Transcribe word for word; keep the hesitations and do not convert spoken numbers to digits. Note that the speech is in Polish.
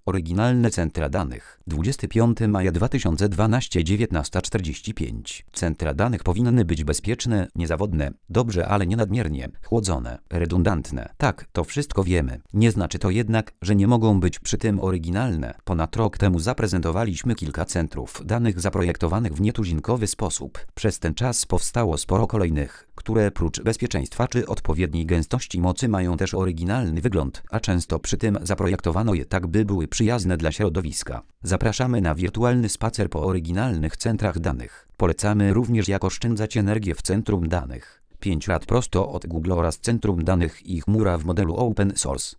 Oryginalne centra danych. dwudziestego piątego maja dwa tysiące dwunastego, dziewiętnasta czterdzieści pięć. Centra danych powinny być bezpieczne, niezawodne, dobrze, ale nie nadmiernie, chłodzone, redundantne. Tak, to wszystko wiemy. Nie znaczy to jednak, że nie mogą być przy tym oryginalne. Ponad rok temu zaprezentowaliśmy kilka centrów danych zaprojektowanych w nietuzinkowy sposób. Przez ten czas powstało sporo kolejnych, które prócz bezpieczeństwa czy odpowiedniej gęstości mocy mają też oryginalny wygląd, a często przy tym zaprojektowano je tak, by były przyjazne dla środowiska. Zapraszamy na wirtualny spacer po oryginalnych centrach danych. Polecamy również, jak oszczędzać energię w centrum danych. pięć lat prosto od Google oraz centrum danych i chmura w modelu open source.